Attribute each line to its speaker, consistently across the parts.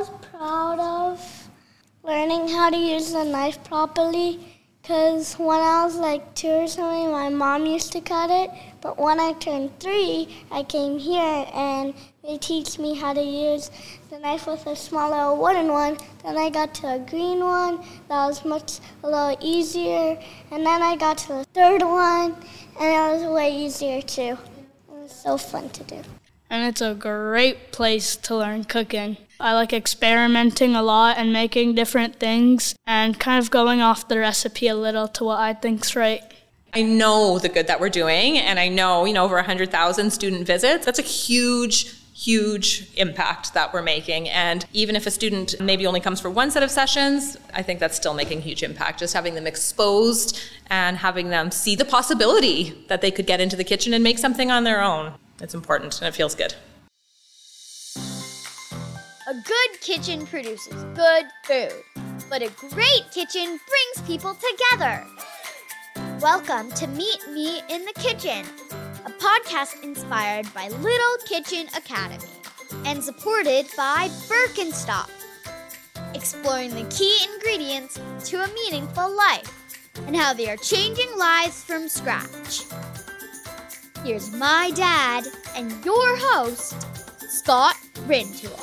Speaker 1: was proud of learning how to use the knife properly, because when I was like 2 or something, my mom used to cut it. But when I turned 3, I came here and they teach me how to use the knife with a small little wooden one. Then I got to a green one that was a little easier. And then I got to the third one, and it was way easier too. It was so fun to do.
Speaker 2: And it's a great place to learn cooking. I like experimenting a lot and making different things and kind of going off the recipe a little to what I think's right.
Speaker 3: I know the good that we're doing, and I know, over 100,000 student visits. That's a huge impact that we're making. And even if a student maybe only comes for one set of sessions, I think that's still making a huge impact. Just having them exposed and having them see the possibility that they could get into the kitchen and make something on their own. It's important, and it feels good.
Speaker 4: A good kitchen produces good food, but a great kitchen brings people together. Welcome to Meet Me in the Kitchen, a podcast inspired by Little Kitchen Academy and supported by Birkenstock, exploring the key ingredients to a meaningful life and how they are changing lives from scratch. Here's my dad and your host, Scott Rintoul.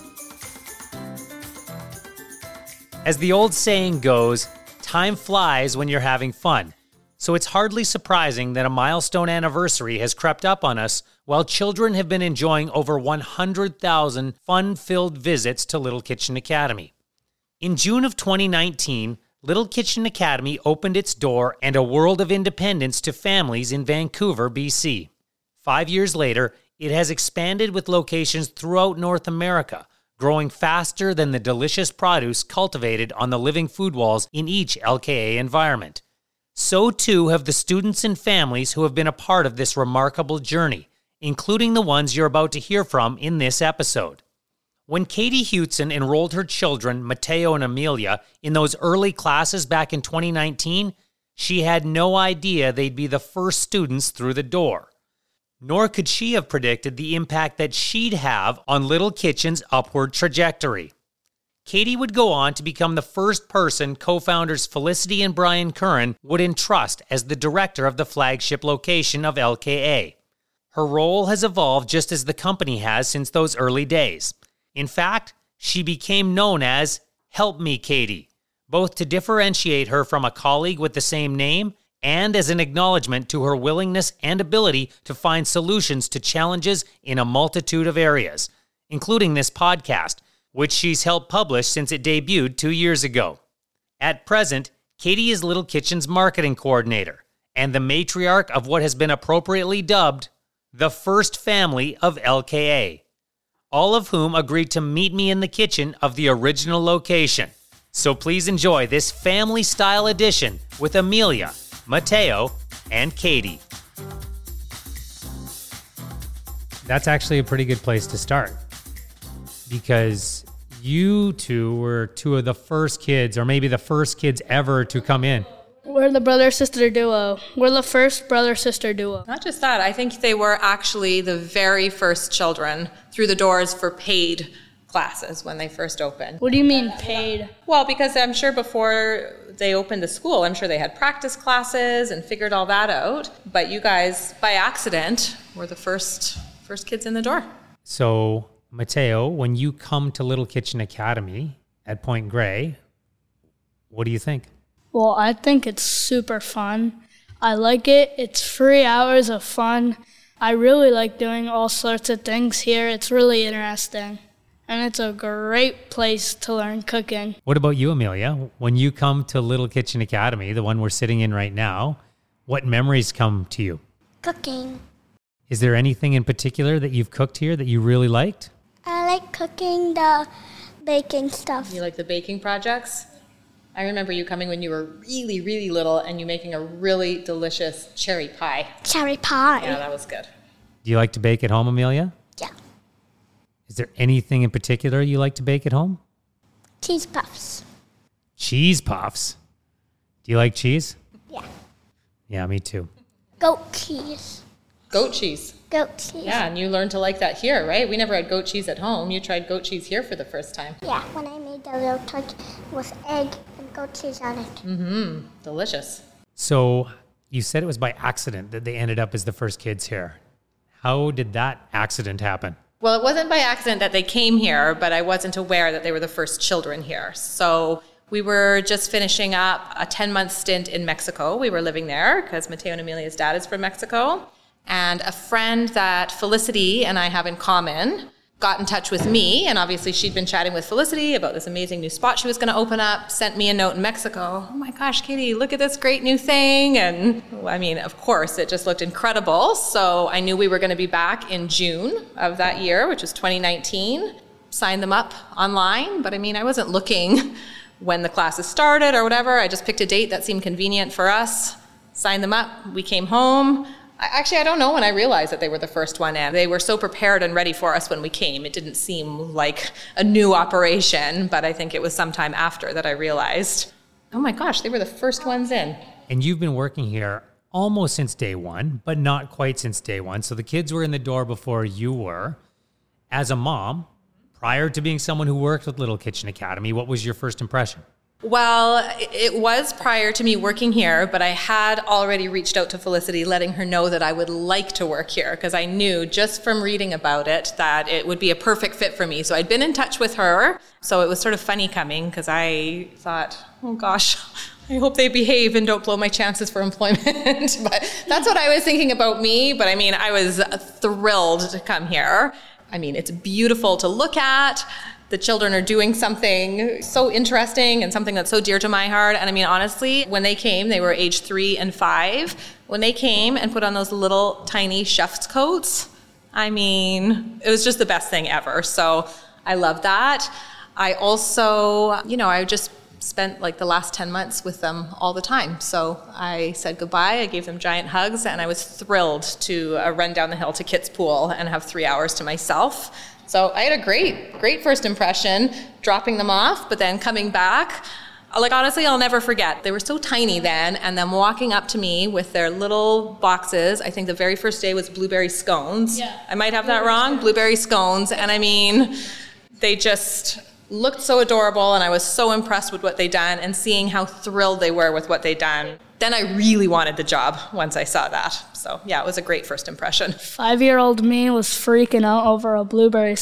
Speaker 5: As the old saying goes, time flies when you're having fun. So it's hardly surprising that a milestone anniversary has crept up on us while children have been enjoying over 100,000 fun-filled visits to Little Kitchen Academy. In June of 2019, Little Kitchen Academy opened its door and a world of independence to families in Vancouver, BC. 5 years later, it has expanded with locations throughout North America, growing faster than the delicious produce cultivated on the living food walls in each LKA environment. So too have the students and families who have been a part of this remarkable journey, including the ones you're about to hear from in this episode. When Katie Hewson enrolled her children, Mateo and Amelia, in those early classes back in 2019, she had no idea they'd be the first students through the door. Nor could she have predicted the impact that she'd have on Little Kitchen's upward trajectory. Katie would go on to become the first person co-founders Felicity and Brian Curran would entrust as the director of the flagship location of LKA. Her role has evolved just as the company has since those early days. In fact, she became known as Help Me Katie, both to differentiate her from a colleague with the same name and as an acknowledgement to her willingness and ability to find solutions to challenges in a multitude of areas, including this podcast, which she's helped publish since it debuted 2 years ago. At present, Katie is Little Kitchen's marketing coordinator and the matriarch of what has been appropriately dubbed the first family of LKA, all of whom agreed to meet me in the kitchen of the original location. So please enjoy this family-style edition with Amelia, Mateo, and Katie. That's actually a pretty good place to start, because you two were two of the first kids, or maybe the first kids ever to come in.
Speaker 2: We're the brother-sister duo. We're the first brother-sister duo.
Speaker 3: Not just that, I think they were actually the very first children through the doors for paid classes when they first opened.
Speaker 2: What do you mean paid?
Speaker 3: Well, because I'm sure before they opened the school, I'm sure they had practice classes and figured all that out. But you guys, by accident, were the first kids in the door.
Speaker 5: So, Mateo, when you come to Little Kitchen Academy at Point Grey, what do you think?
Speaker 2: Well, I think it's super fun. I like it. It's 3 hours of fun. I really like doing all sorts of things here. It's really interesting. And it's a great place to learn cooking.
Speaker 5: What about you, Amelia? When you come to Little Kitchen Academy, the one we're sitting in right now, what memories come to you?
Speaker 1: Cooking.
Speaker 5: Is there anything in particular that you've cooked here that you really liked?
Speaker 1: I like cooking the baking stuff.
Speaker 3: You like the baking projects? I remember you coming when you were really, really little and you making a really delicious cherry pie.
Speaker 1: Cherry pie.
Speaker 3: Yeah, that was good.
Speaker 5: Do you like to bake at home, Amelia?
Speaker 1: Yeah.
Speaker 5: Is there anything in particular you like to bake at home?
Speaker 1: Cheese puffs.
Speaker 5: Cheese puffs? Do you like cheese?
Speaker 1: Yeah.
Speaker 5: Yeah, me too.
Speaker 1: Goat cheese.
Speaker 3: Goat cheese.
Speaker 1: Goat cheese.
Speaker 3: Yeah, and you learned to like that here, right? We never had goat cheese at home. You tried goat cheese here for the first time.
Speaker 1: Yeah, when I made the little turkey with egg and goat cheese on it.
Speaker 3: Delicious.
Speaker 5: So you said it was by accident that they ended up as the first kids here. How did that accident happen?
Speaker 3: Well, it wasn't by accident that they came here, but I wasn't aware that they were the first children here. So we were just finishing up a 10-month stint in Mexico. We were living there because Mateo and Amelia's dad is from Mexico. And a friend that Felicity and I have in common got in touch with me, and obviously she'd been chatting with Felicity about this amazing new spot she was going to open up, sent me a note in Mexico. Oh my gosh, Katie, look at this great new thing. And I mean, of course, it just looked incredible. So I knew we were going to be back in June of that year, which was 2019. Signed them up online, but I mean, I wasn't looking when the classes started or whatever. I just picked a date that seemed convenient for us, signed them up, we came home. Actually, I don't know when I realized that they were the first one in. They were so prepared and ready for us when we came. It didn't seem like a new operation, but I think it was sometime after that I realized, oh my gosh, they were the first ones in.
Speaker 5: And you've been working here almost since day one, but not quite since day one. So the kids were in the door before you were. As a mom, prior to being someone who worked with Little Kitchen Academy, what was your first impression?
Speaker 3: Well, it was prior to me working here, but I had already reached out to Felicity, letting her know that I would like to work here because I knew just from reading about it that it would be a perfect fit for me. So I'd been in touch with her. So it was sort of funny coming because I thought, oh gosh, I hope they behave and don't blow my chances for employment. But that's what I was thinking about me. But I mean, I was thrilled to come here. I mean, it's beautiful to look at. The children are doing something so interesting and something that's so dear to my heart. And I mean, honestly, when they came, they were age 3 and 5. When they came and put on those little tiny chef's coats, I mean, it was just the best thing ever. So I love that. I also, I just spent like the last 10 months with them all the time. So I said goodbye, I gave them giant hugs, and I was thrilled to run down the hill to Kit's Pool and have 3 hours to myself. So I had a great first impression, dropping them off, but then coming back. Like, honestly, I'll never forget. They were so tiny then, and them walking up to me with their little boxes. I think the very first day was blueberry scones. Yeah. I might have that wrong, blueberry scones. And I mean, they just looked so adorable, and I was so impressed with what they'd done, and seeing how thrilled they were with what they'd done. Then I really wanted the job once I saw that. So yeah, it was a great first impression.
Speaker 2: 5-year-old me was freaking out over a blueberry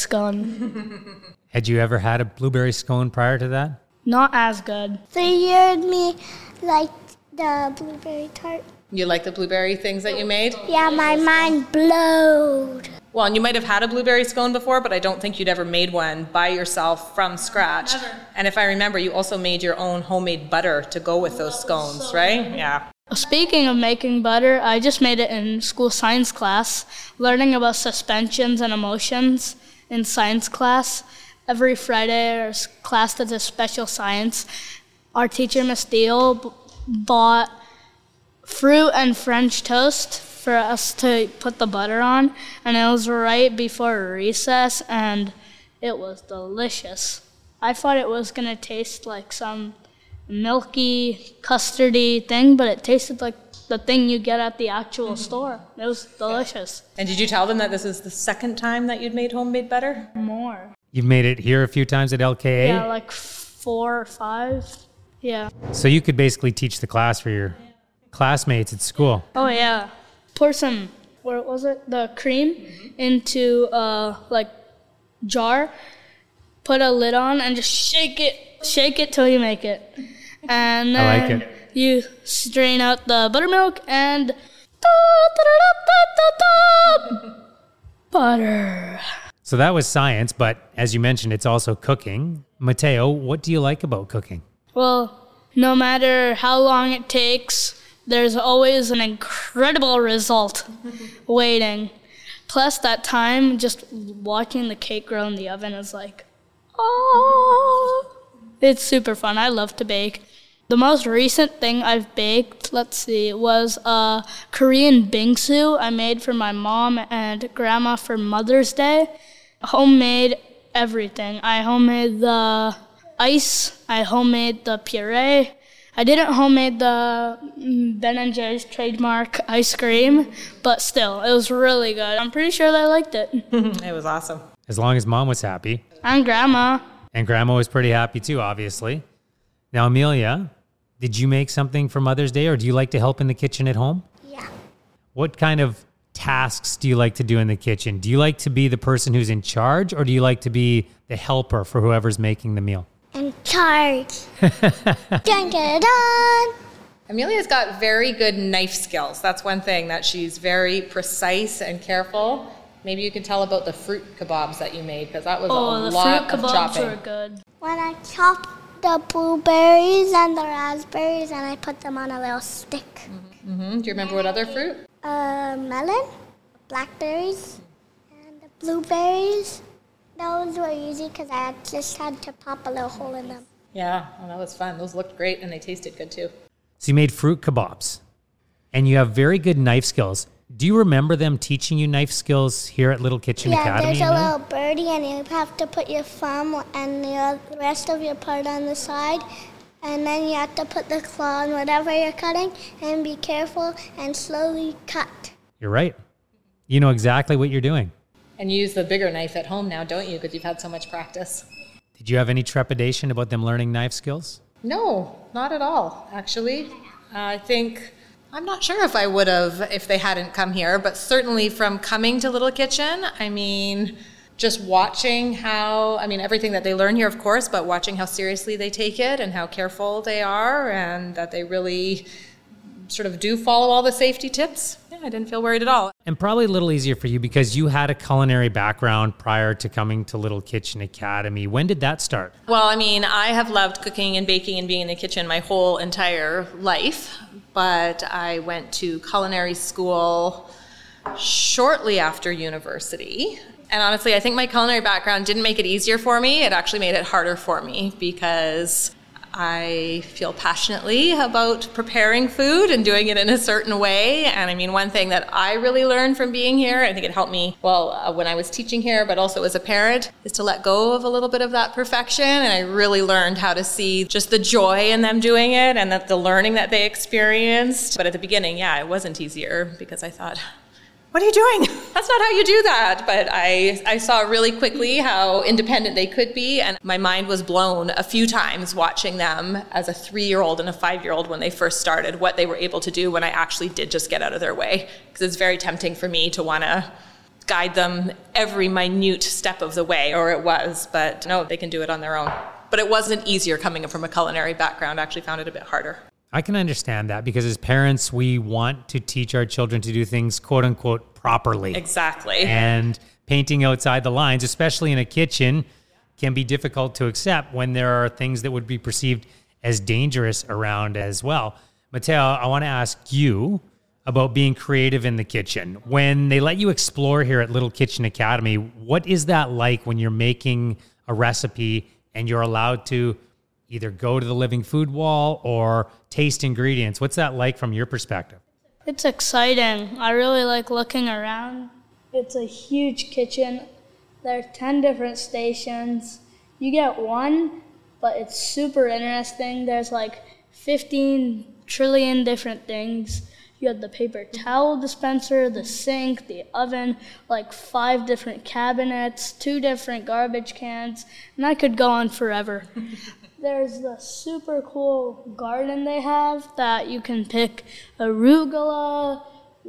Speaker 2: scone.
Speaker 5: Had you ever had a blueberry scone prior to that?
Speaker 2: Not as good.
Speaker 1: 3-year-old me liked the blueberry tart.
Speaker 3: You like the blueberry things that you made?
Speaker 1: Yeah, my mind blowed.
Speaker 3: Well, and you might have had a blueberry scone before, but I don't think you'd ever made one by yourself from scratch. Never. And if I remember, you also made your own homemade butter to go with those scones, right? Yeah.
Speaker 2: Speaking of making butter, I just made it in school science class, learning about suspensions and emotions in science class. Every Friday, our class does a special science. Our teacher, Miss Deal, bought fruit and French toast for us to put the butter on, and it was right before recess, and it was delicious. I thought it was going to taste like some milky, custardy thing, but it tasted like the thing you get at the actual store. It was delicious.
Speaker 3: And did you tell them that this is the second time that you'd made homemade butter?
Speaker 2: More.
Speaker 5: You've made it here a few times at LKA?
Speaker 2: Yeah, like 4 or 5. Yeah.
Speaker 5: So you could basically teach the class for your classmates at school.
Speaker 2: Oh, yeah. Pour some, what was it, the cream into jar, put a lid on, and just shake it till you make it. And then
Speaker 5: I like it.
Speaker 2: You strain out the buttermilk and butter.
Speaker 5: So that was science, but as you mentioned, it's also cooking. Mateo, what do you like about cooking?
Speaker 2: Well, no matter how long it takes, there's always an incredible result waiting. Plus, that time, just watching the cake grow in the oven is like, oh. It's super fun. I love to bake. The most recent thing I've baked, was a Korean bingsu I made for my mom and grandma for Mother's Day. Homemade everything. I homemade the ice. I homemade the puree. I didn't homemade the Ben & Jerry's trademark ice cream, but still, it was really good. I'm pretty sure they liked it.
Speaker 3: It was awesome.
Speaker 5: As long as Mom was happy.
Speaker 2: And Grandma.
Speaker 5: And Grandma was pretty happy too, obviously. Now, Amelia, did you make something for Mother's Day, or do you like to help in the kitchen at home?
Speaker 1: Yeah.
Speaker 5: What kind of tasks do you like to do in the kitchen? Do you like to be the person who's in charge, or do you like to be the helper for whoever's making the meal?
Speaker 1: In charge. Dun, dun, dun.
Speaker 3: Amelia's got very good knife skills. That's one thing, that she's very precise and careful. Maybe you can tell about the fruit kebabs that you made, because that was a lot of chopping.
Speaker 2: The fruit kebabs were good.
Speaker 1: When I chopped the blueberries and the raspberries and I put them on a little stick.
Speaker 3: Do you remember what other fruit?
Speaker 1: Melon, blackberries, and the blueberries. Those were easy because I just had to pop a little hole in them.
Speaker 3: Yeah, well, that was fun. Those looked great and they tasted good too.
Speaker 5: So you made fruit kebabs, and you have very good knife skills. Do you remember them teaching you knife skills here at Little Kitchen Academy?
Speaker 1: Yeah, there's a little birdie, and you have to put your thumb and the rest of your part on the side, and then you have to put the claw on whatever you're cutting, and be careful and slowly cut.
Speaker 5: You're right. You know exactly what you're doing.
Speaker 3: And you use the bigger knife at home now, don't you? Because you've had so much practice.
Speaker 5: Did you have any trepidation about them learning knife skills?
Speaker 3: No, not at all, actually. I'm not sure if I would have if they hadn't come here, but certainly from coming to Little Kitchen, just watching everything that they learn here, of course, but watching how seriously they take it and how careful they are and that they really sort of do follow all the safety tips. Yeah, I didn't feel worried at all.
Speaker 5: And probably a little easier for you because you had a culinary background prior to coming to Little Kitchen Academy. When did that start?
Speaker 3: Well, I have loved cooking and baking and being in the kitchen my whole entire life, but I went to culinary school shortly after university. And honestly, I think my culinary background didn't make it easier for me. It actually made it harder for me because I feel passionately about preparing food and doing it in a certain way. And one thing that I really learned from being here, I think it helped me, when I was teaching here, but also as a parent, is to let go of a little bit of that perfection. And I really learned how to see just the joy in them doing it and that the learning that they experienced. But at the beginning, it wasn't easier because I thought, what are you doing? That's not how you do that. But I saw really quickly how independent they could be. And my mind was blown a few times watching them as a 3-year-old and a 5-year-old when they first started, what they were able to do when I actually did just get out of their way. Because it's very tempting for me to want to guide them every minute step of the way, or it was. But no, they can do it on their own. But it wasn't easier coming from a culinary background. I actually found it a bit harder.
Speaker 5: I can understand that because as parents, we want to teach our children to do things, quote unquote, properly.
Speaker 3: Exactly.
Speaker 5: And painting outside the lines, especially in a kitchen, can be difficult to accept when there are things that would be perceived as dangerous around as well. Mateo, I want to ask you about being creative in the kitchen. When they let you explore here at Little Kitchen Academy, what is that like when you're making a recipe and you're allowed to either go to the living food wall or taste ingredients? What's that like from your perspective?
Speaker 2: It's exciting. I really like looking around. It's a huge kitchen. There are 10 different stations. You get one, but it's super interesting. There's like 15 trillion different things. You have the paper towel dispenser, the sink, the oven, like 5 different cabinets, 2 different garbage cans, and I could go on forever. There's the super cool garden they have that you can pick arugula,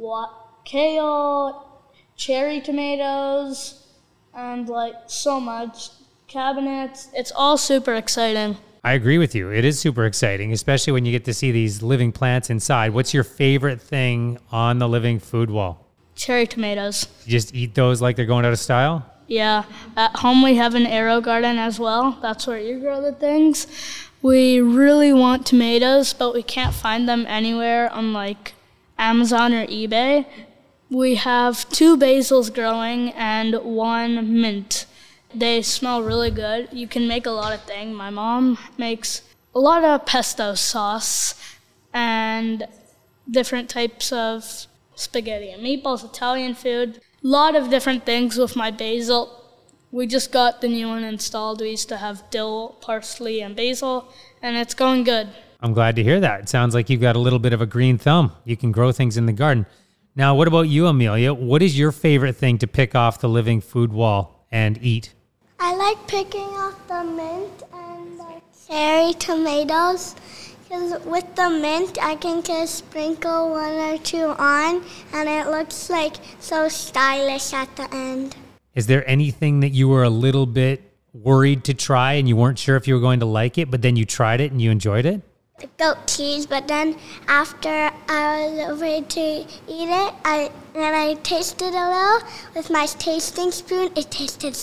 Speaker 2: kale, cherry tomatoes, and like so much. Cabinets. It's all super exciting.
Speaker 5: I agree with you. It is super exciting, especially when you get to see these living plants inside. What's your favorite thing on the living food wall?
Speaker 2: Cherry tomatoes.
Speaker 5: You just eat those like they're going out of style?
Speaker 2: Yeah, at home we have an arrow garden as well. That's where you grow the things. We really want tomatoes, but we can't find them anywhere on like Amazon or eBay. We have 2 basils growing and 1 mint. They smell really good. You can make a lot of things. My mom makes a lot of pesto sauce and different types of spaghetti and meatballs, Italian food. A lot of different things with my basil. We just got the new one installed. We used to have dill, parsley, and basil, and it's going good.
Speaker 5: I'm glad to hear that. It sounds like you've got a little bit of a green thumb. You can grow things in the garden. Now, what about you, Amelia? What is your favorite thing to pick off the living food wall and eat?
Speaker 1: I like picking off the mint and the cherry tomatoes. Because with the mint, I can just sprinkle one or two on, and it looks like so stylish at the end.
Speaker 5: Is there anything that you were a little bit worried to try and you weren't sure if you were going to like it, but then you tried it and you enjoyed it?
Speaker 1: The goat cheese, but then after I was afraid to eat it, I tasted a little with my tasting spoon. It tasted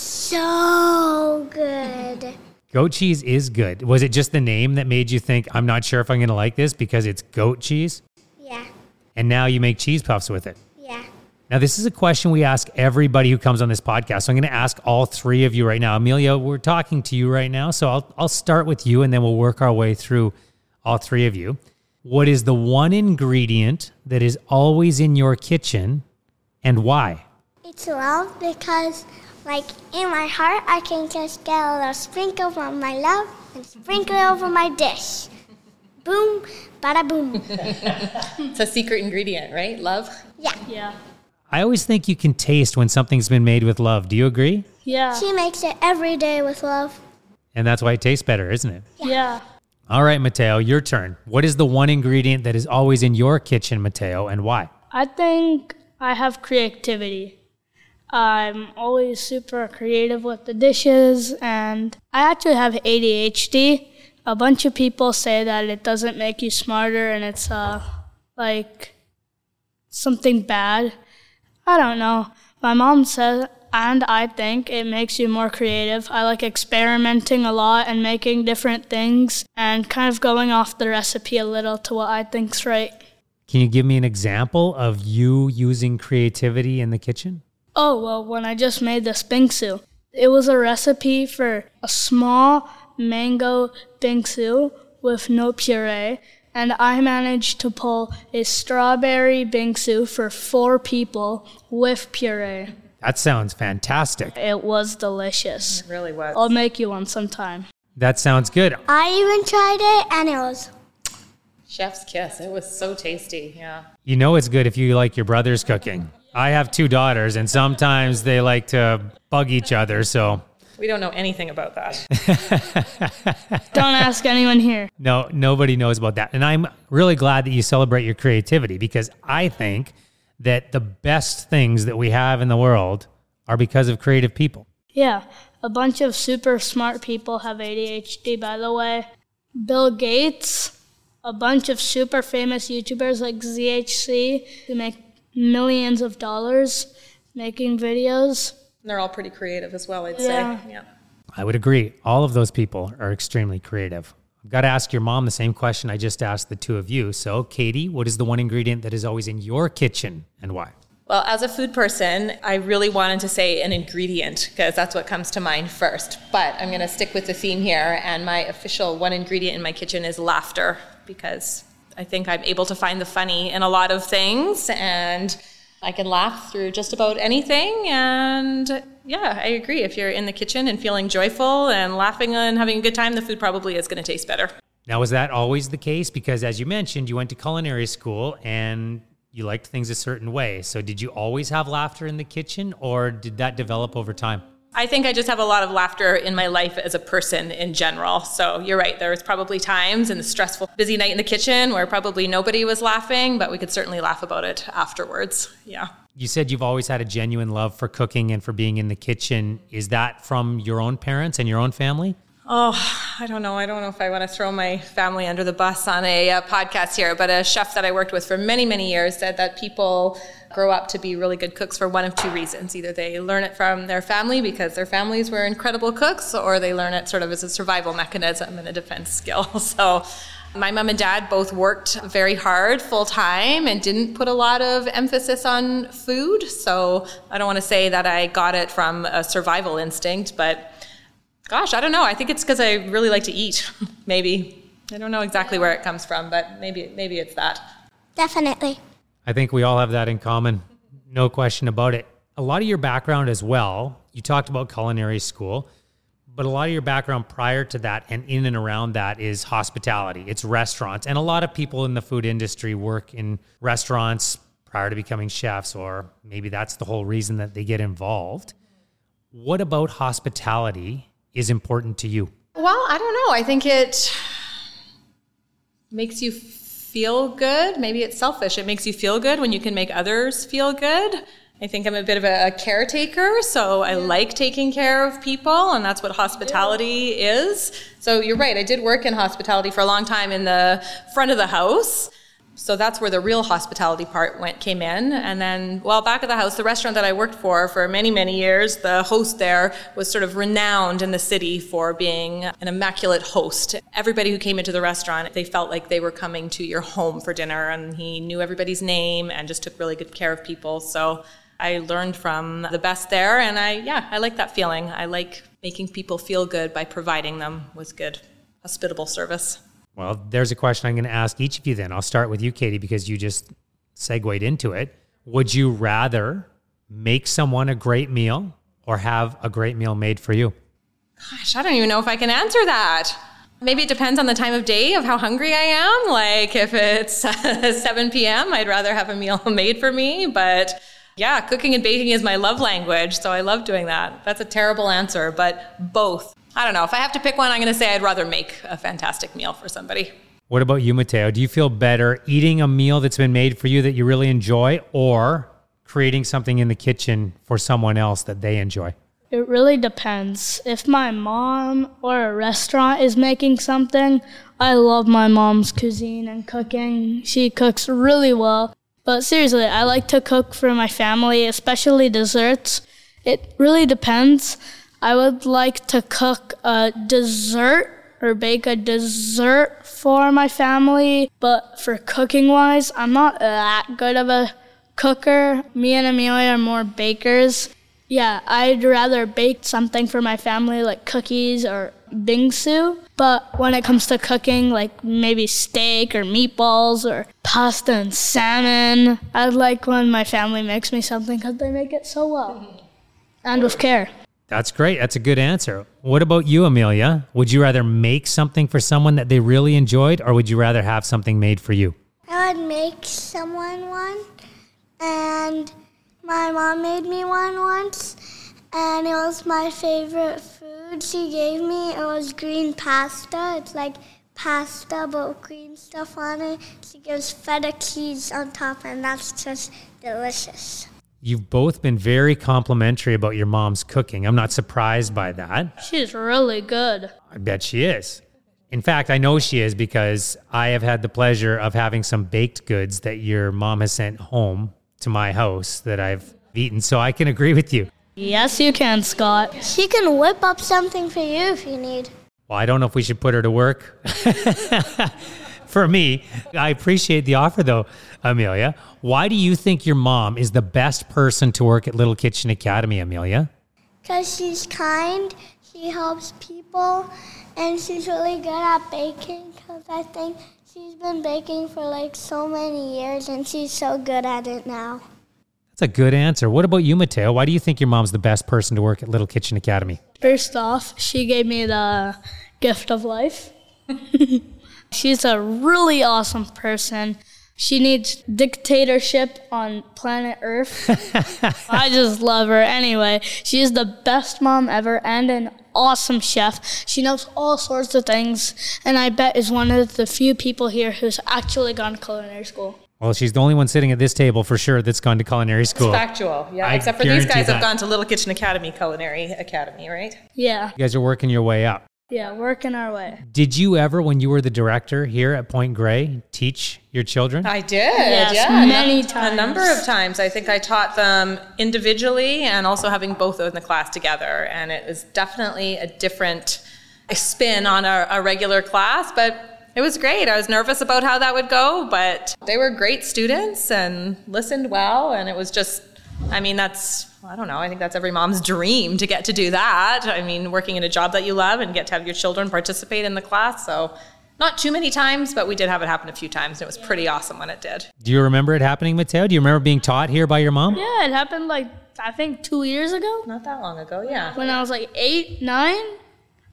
Speaker 1: so good.
Speaker 5: Goat cheese is good. Was it just the name that made you think, I'm not sure if I'm going to like this because it's goat cheese?
Speaker 1: Yeah.
Speaker 5: And now you make cheese puffs with it?
Speaker 1: Yeah.
Speaker 5: Now, this is a question we ask everybody who comes on this podcast. So I'm going to ask all three of you right now. Amelia, we're talking to you right now. So I'll start with you and then we'll work our way through all three of you. What is the one ingredient that is always in your kitchen and why?
Speaker 1: It's love because, like, in my heart, I can just get a little sprinkle from my love and sprinkle it over my dish. Boom, bada boom.
Speaker 3: It's a secret ingredient, right? Love?
Speaker 1: Yeah.
Speaker 2: Yeah.
Speaker 5: I always think you can taste when something's been made with love. Do you agree?
Speaker 2: Yeah.
Speaker 1: She makes it every day with love.
Speaker 5: And that's why it tastes better, isn't it?
Speaker 2: Yeah.
Speaker 5: All right, Mateo, your turn. What is the one ingredient that is always in your kitchen, Mateo, and why?
Speaker 2: I think I have creativity. I'm always super creative with the dishes, and I actually have ADHD. A bunch of people say that it doesn't make you smarter and it's like something bad. I don't know. My mom says, and I think it makes you more creative. I like experimenting a lot and making different things and kind of going off the recipe a little to what I think's right.
Speaker 5: Can you give me an example of you using creativity in the kitchen?
Speaker 2: Oh, well, when I just made this bingsu, it was a recipe for a small mango bingsu with no puree, and I managed to pull a strawberry bingsu for 4 people with puree.
Speaker 5: That sounds fantastic.
Speaker 2: It was delicious.
Speaker 3: It really was.
Speaker 2: I'll make you one sometime.
Speaker 5: That sounds good.
Speaker 1: I even tried it, and it was...
Speaker 3: Chef's kiss. It was so tasty. Yeah.
Speaker 5: You know it's good if you like your brother's cooking. I have 2 daughters, and sometimes they like to bug each other, so...
Speaker 3: We don't know anything about that.
Speaker 2: Don't ask anyone here.
Speaker 5: No, nobody knows about that. And I'm really glad that you celebrate your creativity because I think that the best things that we have in the world are because of creative people.
Speaker 2: Yeah, a bunch of super smart people have ADHD, by the way. Bill Gates, a bunch of super famous YouTubers like ZHC who make millions of dollars making videos.
Speaker 3: And they're all pretty creative as well, I'd
Speaker 2: Yeah.
Speaker 3: say. Yeah.
Speaker 5: I would agree. All of those people are extremely creative. I've got to ask your mom the same question I just asked the 2 of you. So, Katie, what is the one ingredient that is always in your kitchen and why?
Speaker 3: Well, as a food person, I really wanted to say an ingredient because that's what comes to mind first. But I'm going to stick with the theme here, and my official one ingredient in my kitchen is laughter because I think I'm able to find the funny in a lot of things, and I can laugh through just about anything. And yeah, I agree. If you're in the kitchen and feeling joyful and laughing and having a good time, the food probably is going to taste better.
Speaker 5: Now, was that always the case? Because as you mentioned, you went to culinary school and you liked things a certain way. So did you always have laughter in the kitchen or did that develop over time?
Speaker 3: I think I just have a lot of laughter in my life as a person in general. So you're right. There was probably times in the stressful, busy night in the kitchen where probably nobody was laughing, but we could certainly laugh about it afterwards. Yeah.
Speaker 5: You said you've always had a genuine love for cooking and for being in the kitchen. Is that from your own parents and your own family?
Speaker 3: Oh, I don't know. I don't know if I want to throw my family under the bus on a podcast here, but a chef that I worked with for many, many years said that people grow up to be really good cooks for one of 2 reasons. Either they learn it from their family because their families were incredible cooks, or they learn it sort of as a survival mechanism and a defense skill. So my mom and dad both worked very hard full time and didn't put a lot of emphasis on food. So I don't want to say that I got it from a survival instinct, but gosh, I don't know. I think it's because I really like to eat, maybe. I don't know exactly where it comes from, but maybe it's that.
Speaker 1: Definitely.
Speaker 5: I think we all have that in common. No question about it. A lot of your background as well, you talked about culinary school, But a lot of your background prior to that and in and around that is hospitality. It's restaurants. And a lot of people in the food industry work in restaurants prior to becoming chefs, or maybe that's the whole reason that they get involved. What about hospitality is important to you?
Speaker 3: Well, I don't know. I think it makes you feel good. Maybe it's selfish. It makes you feel good when you can make others feel good. I think I'm a bit of a caretaker, so I like taking care of people, and that's what hospitality is. So you're right, I did work in hospitality for a long time in the front of the house. So that's where the real hospitality part came in. And then, back of the house, the restaurant that I worked for many, many years, the host there was sort of renowned in the city for being an immaculate host. Everybody who came into the restaurant, they felt like they were coming to your home for dinner, and he knew everybody's name and just took really good care of people. So I learned from the best there, and I like that feeling. I like making people feel good by providing them with good, hospitable service.
Speaker 5: Well, there's a question I'm going to ask each of you then. I'll start with you, Katie, because you just segued into it. Would you rather make someone a great meal or have a great meal made for you?
Speaker 3: Gosh, I don't even know if I can answer that. Maybe it depends on the time of day of how hungry I am. Like if it's 7 p.m., I'd rather have a meal made for me. But yeah, cooking and baking is my love language, so I love doing that. That's a terrible answer, but both. I don't know. If I have to pick one, I'm going to say I'd rather make a fantastic meal for somebody.
Speaker 5: What about you, Mateo? Do you feel better eating a meal that's been made for you that you really enjoy, or creating something in the kitchen for someone else that they enjoy?
Speaker 2: It really depends. If my mom or a restaurant is making something, I love my mom's cuisine and cooking. She cooks really well. But seriously, I like to cook for my family, especially desserts. It really depends. I would like to cook a dessert or bake a dessert for my family, but for cooking-wise, I'm not that good of a cooker. Me and Amelia are more bakers. Yeah, I'd rather bake something for my family like cookies or bingsu, but when it comes to cooking, like maybe steak or meatballs or pasta and salmon, I like when my family makes me something because they make it so well and with care.
Speaker 5: That's great. That's a good answer. What about you, Amelia? Would you rather make something for someone that they really enjoyed, or would you rather have something made for you?
Speaker 1: I would make someone one, and my mom made me one once, and it was my favorite food she gave me. It was green pasta. It's like pasta but with green stuff on it. She gives feta cheese on top, and that's just delicious.
Speaker 5: You've both been very complimentary about your mom's cooking. I'm not surprised by that.
Speaker 2: She's really good.
Speaker 5: I bet she is. In fact, I know she is because I have had the pleasure of having some baked goods that your mom has sent home to my house that I've eaten, so I can agree with you.
Speaker 2: Yes, you can, Scott.
Speaker 1: She can whip up something for you if you need.
Speaker 5: Well, I don't know if we should put her to work. For me, I appreciate the offer though, Amelia. Why do you think your mom is the best person to work at Little Kitchen Academy, Amelia?
Speaker 1: Because she's kind, she helps people, and she's really good at baking. Because I think she's been baking for like so many years, and she's so good at it now.
Speaker 5: That's a good answer. What about you, Mateo? Why do you think your mom's the best person to work at Little Kitchen Academy?
Speaker 2: First off, she gave me the gift of life. She's a really awesome person. She needs dictatorship on planet Earth. I just love her. Anyway, she is the best mom ever and an awesome chef. She knows all sorts of things, and I bet is one of the few people here who's actually gone to culinary school.
Speaker 5: Well, she's the only one sitting at this table for sure that's gone to culinary school.
Speaker 3: It's factual, yeah. Except for these guys have gone to Little Kitchen Academy Culinary Academy, right?
Speaker 2: Yeah.
Speaker 5: You guys are working your way up.
Speaker 2: Yeah, working our way.
Speaker 5: Did you ever, when you were the director here at Point Grey, teach your children?
Speaker 3: I did,
Speaker 2: yes,
Speaker 3: yeah.
Speaker 2: Many times.
Speaker 3: A number of times. I think I taught them individually and also having both in the class together. And it was definitely a different spin on a regular class, but it was great. I was nervous about how that would go, but they were great students and listened well. And it was just, I mean, I don't know, I think that's every mom's dream to get to do that. I mean, working in a job that you love and get to have your children participate in the class. So not too many times, but we did have it happen a few times, and it was pretty awesome when it did.
Speaker 5: Do you remember it happening, Mateo? Do you remember being taught here by your mom?
Speaker 2: Yeah, it happened I think 2 years ago.
Speaker 3: Not that long ago, yeah.
Speaker 2: When I was 8, 9.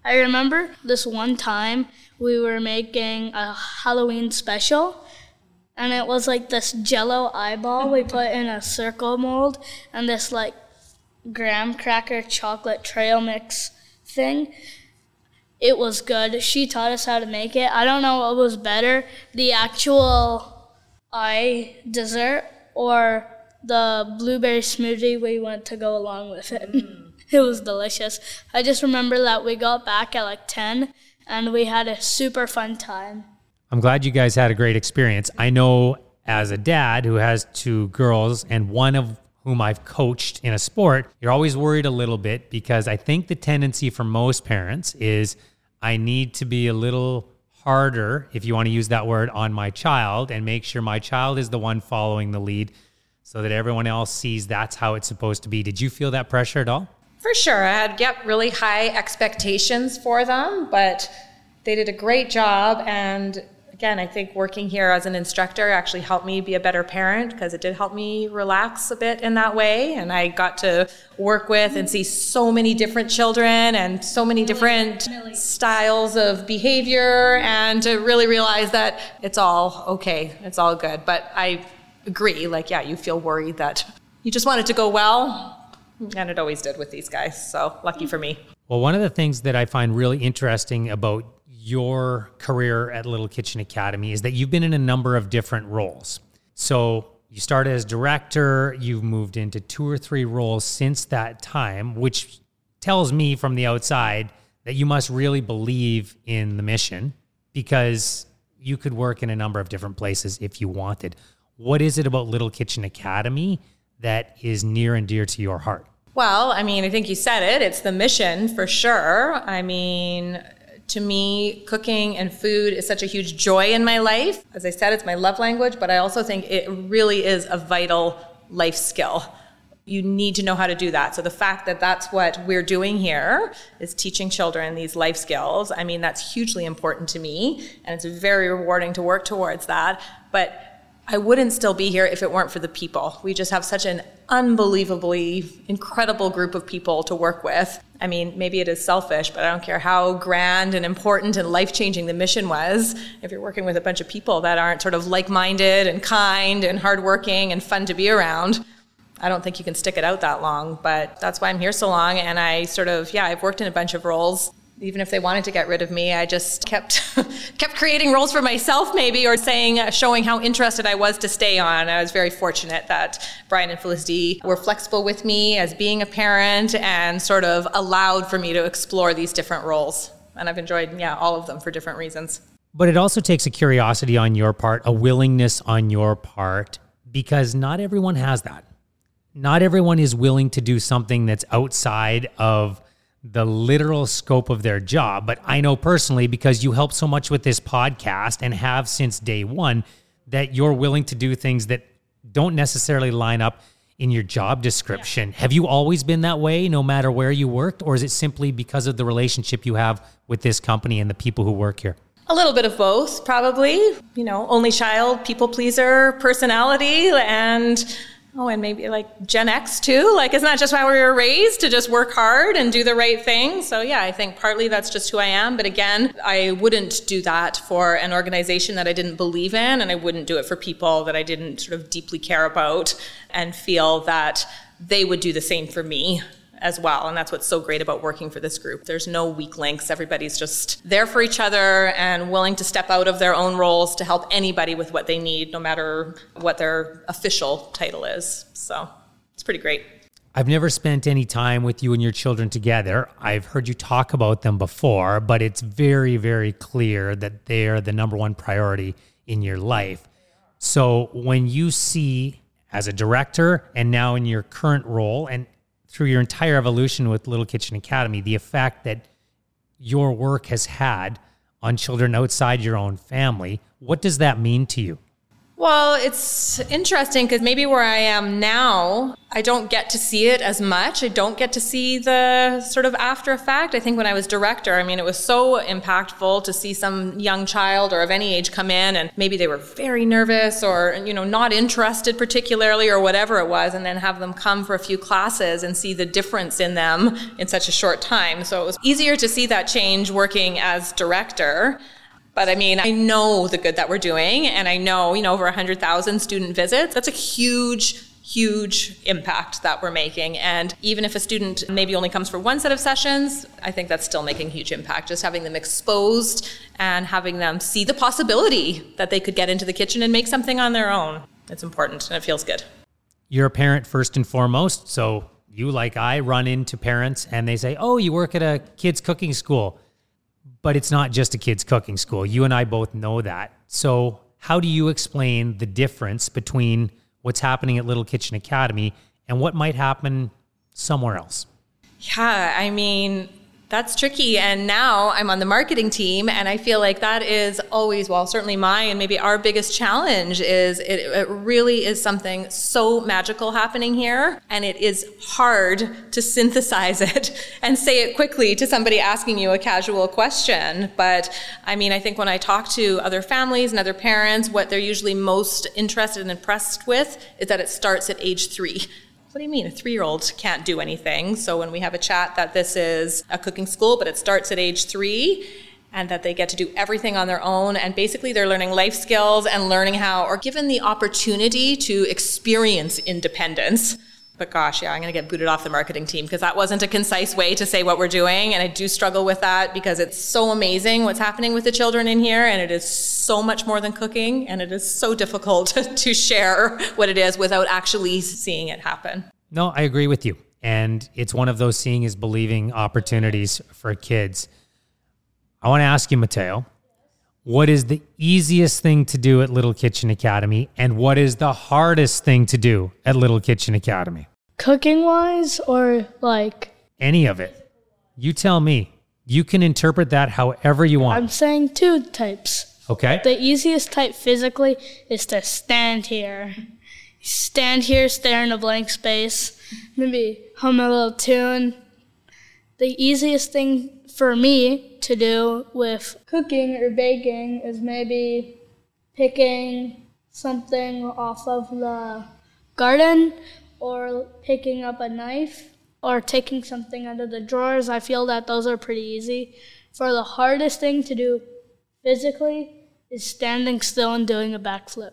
Speaker 2: I remember this one time we were making a Halloween special, and it was like this Jell-O eyeball we put in a circle mold, and this like graham cracker chocolate trail mix thing. It was good. She taught us how to make it. I don't know what was better, the actual eye dessert or the blueberry smoothie we went to go along with it. It was delicious. I just remember that we got back at like 10 and we had a super fun time.
Speaker 5: I'm glad you guys had a great experience. I know as a dad who has 2 girls and one of whom I've coached in a sport, you're always worried a little bit because I think the tendency for most parents is I need to be a little harder, if you want to use that word, on my child and make sure my child is the one following the lead so that everyone else sees that's how it's supposed to be. Did you feel that pressure at all?
Speaker 3: For sure. I had, really high expectations for them, but they did a great job. And again, I think working here as an instructor actually helped me be a better parent because it did help me relax a bit in that way. And I got to work with and see so many different children and so many different styles of behavior and to really realize that it's all okay. It's all good. But I agree, you feel worried that you just want it to go well. And it always did with these guys. So lucky for me.
Speaker 5: Well, one of the things that I find really interesting about your career at Little Kitchen Academy is that you've been in a number of different roles. So you started as director, you've moved into 2 or 3 roles since that time, which tells me from the outside that you must really believe in the mission because you could work in a number of different places if you wanted. What is it about Little Kitchen Academy that is near and dear to your heart?
Speaker 3: Well, I think you said it. It's the mission for sure. To me, cooking and food is such a huge joy in my life. As I said, it's my love language, but I also think it really is a vital life skill. You need to know how to do that. So the fact that that's what we're doing here is teaching children these life skills. That's hugely important to me, and it's very rewarding to work towards that. But I wouldn't still be here if it weren't for the people. We just have such an unbelievably incredible group of people to work with. Maybe it is selfish, but I don't care how grand and important and life-changing the mission was. If you're working with a bunch of people that aren't sort of like-minded and kind and hardworking and fun to be around, I don't think you can stick it out that long. But that's why I'm here so long. And I've worked in a bunch of roles. Even if they wanted to get rid of me, I just kept creating roles for myself maybe, or showing how interested I was to stay on. I was very fortunate that Brian and Felicity were flexible with me as being a parent and sort of allowed for me to explore these different roles. And I've enjoyed, all of them for different reasons.
Speaker 5: But it also takes a curiosity on your part, a willingness on your part, because not everyone has that. Not everyone is willing to do something that's outside of the literal scope of their job. But I know personally, because you helped so much with this podcast and have since day one, that you're willing to do things that don't necessarily line up in your job description. Yeah. Have you always been that way, no matter where you worked? Or is it simply because of the relationship you have with this company and the people who work here?
Speaker 3: A little bit of both, probably. Only child, people pleaser, personality, and maybe like Gen X too. Isn't that just how we were raised, to just work hard and do the right thing? So I think partly that's just who I am. But again, I wouldn't do that for an organization that I didn't believe in, and I wouldn't do it for people that I didn't sort of deeply care about and feel that they would do the same for me as well. And that's what's so great about working for this group. There's no weak links. Everybody's just there for each other and willing to step out of their own roles to help anybody with what they need, no matter what their official title is. So it's pretty great.
Speaker 5: I've never spent any time with you and your children together. I've heard you talk about them before, but it's very, very clear that they're the number one priority in your life. So when you see, as a director and now in your current role and through your entire evolution with Little Kitchen Academy, the effect that your work has had on children outside your own family, what does that mean to you?
Speaker 3: Well, it's interesting because maybe where I am now, I don't get to see it as much. I don't get to see the sort of after effect. I think when I was director, it was so impactful to see some young child or of any age come in and maybe they were very nervous or, not interested particularly or whatever it was, and then have them come for a few classes and see the difference in them in such a short time. So it was easier to see that change working as director. But I know the good that we're doing, and I know, over 100,000 student visits. That's a huge impact that we're making. And even if a student maybe only comes for one set of sessions, I think that's still making a huge impact. Just having them exposed and having them see the possibility that they could get into the kitchen and make something on their own. It's important, and it feels good.
Speaker 5: You're a parent first and foremost, so you, like I, run into parents and they say, oh, you work at a kids' cooking school. But it's not just a kids' cooking school. You and I both know that. So how do you explain the difference between what's happening at Little Kitchen Academy and what might happen somewhere else?
Speaker 3: Yeah, that's tricky. And now I'm on the marketing team, and I feel like that is always, certainly my and maybe our biggest challenge is it really is something so magical happening here, and it is hard to synthesize it and say it quickly to somebody asking you a casual question. But I think when I talk to other families and other parents, what they're usually most interested and impressed with is that it starts at age 3. What do you mean? A 3-year-old can't do anything. So when we have a chat that this is a cooking school, but it starts at age 3, and that they get to do everything on their own, and basically they're learning life skills and learning how, or given the opportunity to experience independence. But gosh, I'm going to get booted off the marketing team because that wasn't a concise way to say what we're doing. And I do struggle with that because it's so amazing what's happening with the children in here. And it is so much more than cooking. And it is so difficult to share what it is without actually seeing it happen.
Speaker 5: No, I agree with you. And it's one of those seeing is believing opportunities for kids. I want to ask you, Mateo, what is the easiest thing to do at Little Kitchen Academy, and what is the hardest thing to do at Little Kitchen Academy?
Speaker 2: Cooking-wise or
Speaker 5: any of it. You tell me. You can interpret that however you want.
Speaker 2: I'm saying 2 types.
Speaker 5: Okay.
Speaker 2: The easiest type physically is to stand here. Stand here, stare in a blank space, maybe hum a little tune. The easiest thing for me to do with cooking or baking is maybe picking something off of the garden or picking up a knife or taking something out of the drawers. I feel that those are pretty easy. For the hardest thing to do physically is standing still and doing a backflip.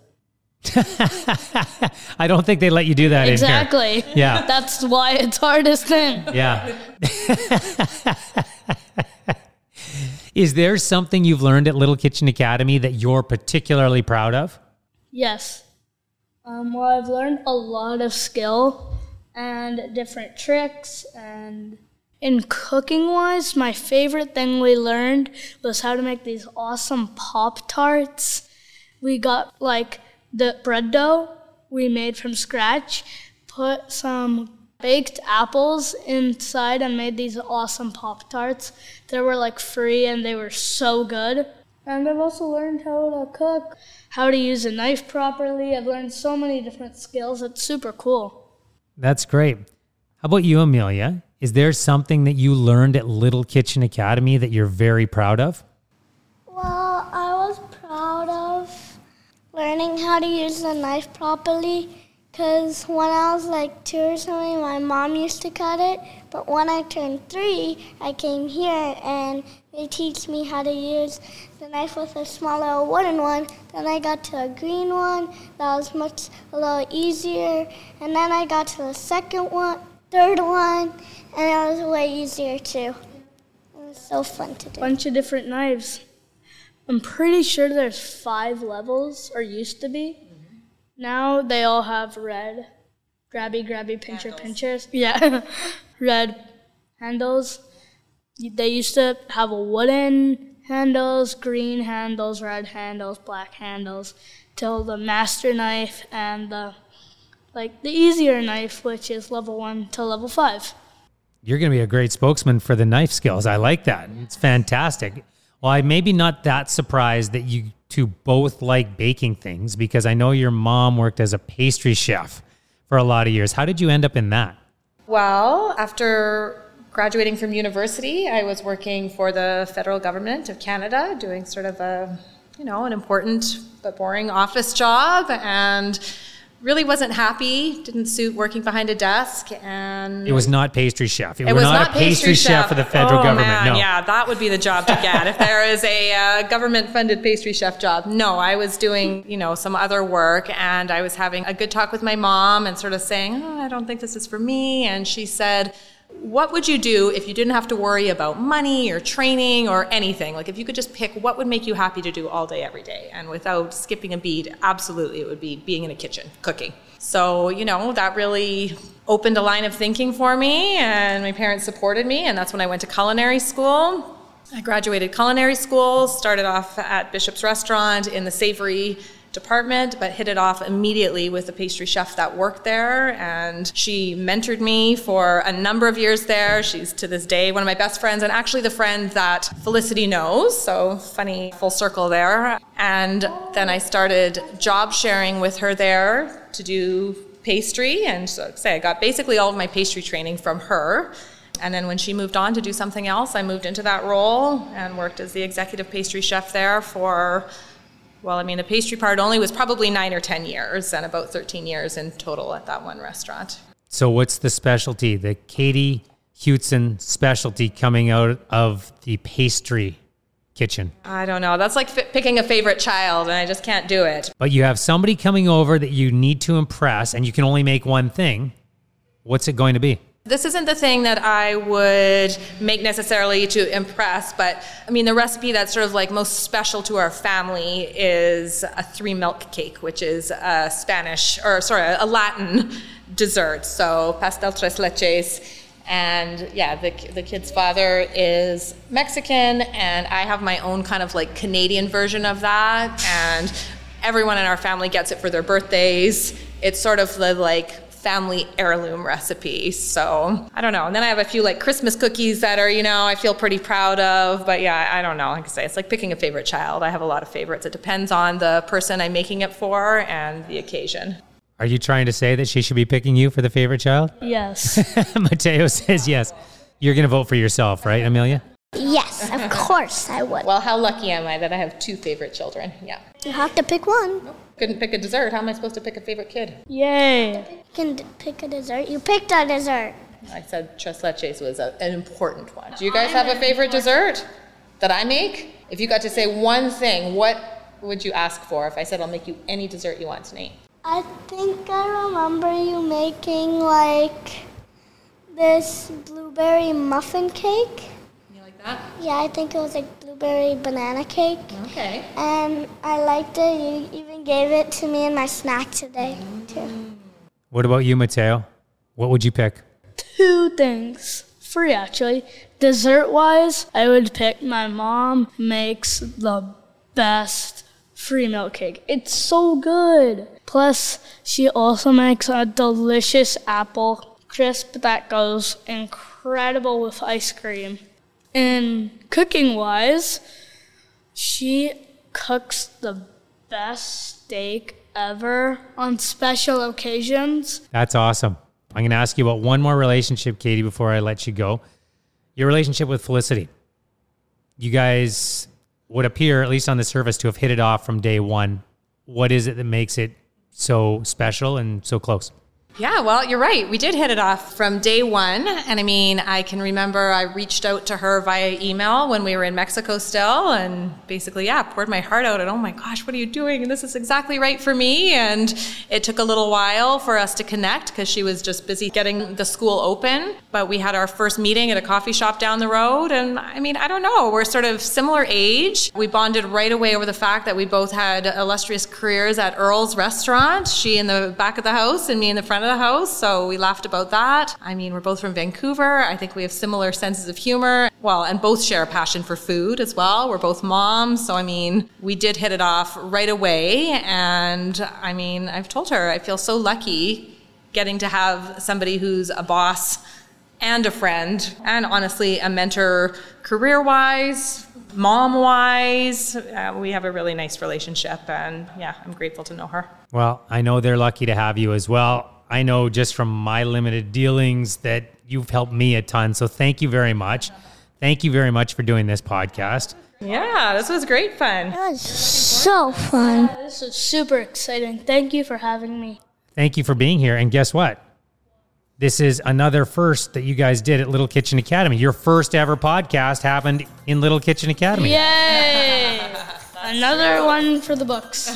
Speaker 5: I don't think they let you do that
Speaker 2: exactly.
Speaker 5: in here. Yeah.
Speaker 2: That's why it's hardest thing.
Speaker 5: Yeah. Is there something you've learned at Little Kitchen Academy that you're particularly proud of?
Speaker 2: Yes. Well, I've learned a lot of skill and different tricks. And in cooking-wise, my favorite thing we learned was how to make these awesome Pop-Tarts. We got the bread dough we made from scratch, put some baked apples inside and made these awesome Pop-Tarts. They were free and they were so good. And I've also learned how to cook, how to use a knife properly. I've learned so many different skills. It's super cool.
Speaker 5: That's great. How about you, Amelia? Is there something that you learned at Little Kitchen Academy that you're very proud of?
Speaker 1: Well, I was proud of learning how to use the knife properly, because when I was 2 or something, my mom used to cut it, but when I turned 3, I came here and they teach me how to use the knife with a small little wooden one. Then I got to a green one that was a little easier, and then I got to the third one, and it was way easier too. It was so fun to do.
Speaker 2: Bunch of different knives. I'm pretty sure there's 5 levels, or used to be. Mm-hmm. Now they all have red, grabby, pinchers. Yeah, red handles. They used to have wooden handles, green handles, red handles, black handles, till the master knife and the easier knife, which is level 1 to level 5.
Speaker 5: You're going to be a great spokesman for the knife skills. I like that. It's fantastic. Well, I'm maybe not that surprised that you to both like baking things? Because I know your mom worked as a pastry chef for a lot of years. How did you end up in that?
Speaker 3: Well, after graduating from university, I was working for the federal government of Canada, doing sort of an important but boring office job, and really wasn't happy. Didn't suit working behind a desk, and
Speaker 5: it was not pastry chef.
Speaker 3: It was not
Speaker 5: a pastry chef for the federal government.
Speaker 3: Man,
Speaker 5: no.
Speaker 3: Yeah, that would be the job to get if there is a government-funded pastry chef job. No, I was doing some other work, and I was having a good talk with my mom and sort of saying, I don't think this is for me. And she said, what would you do if you didn't have to worry about money or training or anything? Like if you could just pick what would make you happy to do all day, every day, and without skipping a beat, absolutely it would be being in a kitchen, cooking. So, that really opened a line of thinking for me, and my parents supported me, and that's when I went to culinary school. I graduated culinary school, started off at Bishop's Restaurant in the savory department, but hit it off immediately with the pastry chef that worked there, and she mentored me for a number of years there. She's to this day one of my best friends, and actually the friend that Felicity knows, so funny full circle there. And then I started job sharing with her there to do pastry, and so I got basically all of my pastry training from her. And then when she moved on to do something else, I moved into that role and worked as the executive pastry chef there for the pastry part only was probably 9 or 10 years, and about 13 years in total at that one restaurant.
Speaker 5: So what's the specialty, the Katie Hughson specialty coming out of the pastry kitchen?
Speaker 3: I don't know. That's like picking a favorite child, and I just can't do it.
Speaker 5: But you have somebody coming over that you need to impress, and you can only make one thing. What's it going to be?
Speaker 3: This isn't the thing that I would make necessarily to impress, but the recipe that's sort of like most special to our family is a 3 milk cake, which is a Latin dessert. So pastel tres leches. And the kid's father is Mexican, and I have my own kind of like Canadian version of that. And everyone in our family gets it for their birthdays. It's sort of the family heirloom recipe. So I don't know. And then I have a few Christmas cookies that are, I feel pretty proud of. But yeah, I don't know. Like I say, it's like picking a favorite child. I have a lot of favorites. It depends on the person I'm making it for and the occasion.
Speaker 5: Are you trying to say that she should be picking you for the favorite child?
Speaker 2: Yes.
Speaker 5: Mateo says yes. You're going to vote for yourself, right, Amelia?
Speaker 1: Yes, of course I would.
Speaker 3: Well, how lucky am I that I have 2 favorite children? Yeah.
Speaker 1: You have to pick one.
Speaker 3: Couldn't pick a dessert. How am I supposed to pick a favorite kid?
Speaker 2: Yay.
Speaker 1: You can pick a dessert. You picked a dessert.
Speaker 3: I said tres leches was an important one. Do you guys have a favorite dessert that I make? If you got to say one thing, what would you ask for if I said I'll make you any dessert you want, Nate?
Speaker 1: I think I remember you making this blueberry muffin cake.
Speaker 3: You like that?
Speaker 1: Yeah, I think it was blueberry banana cake.
Speaker 3: Okay.
Speaker 1: And I liked it. You even gave it to me in my snack today, too.
Speaker 5: What about you, Mateo? What would you pick?
Speaker 2: 2 things. 3, actually. Dessert-wise, I would pick my mom makes the best 3 milk cake. It's so good. Plus, she also makes a delicious apple crisp that goes incredible with ice cream. And cooking-wise, she cooks the best steak ever on special occasions.
Speaker 5: That's awesome. I'm going to ask you about one more relationship, Katie, before I let you go. Your relationship with Felicity. You guys would appear, at least on the surface, to have hit it off from day one. What is it that makes it so special and so close?
Speaker 3: Yeah, well, you're right. We did hit it off from day one. And I can remember I reached out to her via email when we were in Mexico still, and basically, poured my heart out. And oh my gosh, what are you doing? And this is exactly right for me. And it took a little while for us to connect because she was just busy getting the school open. But we had our first meeting at a coffee shop down the road. And I don't know, we're sort of similar age. We bonded right away over the fact that we both had illustrious careers at Earl's Restaurant. She in the back of the house and me in the front of the house, so we laughed about that. We're both from Vancouver. I think we have similar senses of humor. Well, and both share a passion for food as well. We're both moms, so we did hit it off right away. And I've told her I feel so lucky getting to have somebody who's a boss and a friend, and honestly a mentor career-wise, Mom-wise, we have a really nice relationship, and yeah, I'm grateful to know her.
Speaker 5: Well, I know they're lucky to have you as well. I know just from my limited dealings that you've helped me a ton, so thank you very much. Thank you very much for doing this podcast.
Speaker 3: Yeah, this was great fun.
Speaker 1: It was so fun.
Speaker 2: This is super exciting. Thank you for having me.
Speaker 5: Thank you for being here. And guess what? This is another first that you guys did at Little Kitchen Academy. Your first ever podcast happened in Little Kitchen Academy.
Speaker 2: Yay! Another one for the books.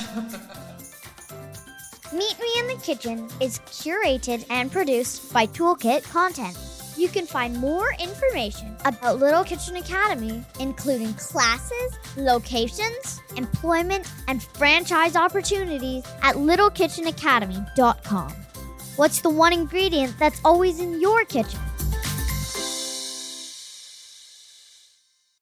Speaker 4: Meet Me in the Kitchen is curated and produced by Toolkit Content. You can find more information about Little Kitchen Academy, including classes, locations, employment, and franchise opportunities at littlekitchenacademy.com. What's the one ingredient that's always in your kitchen?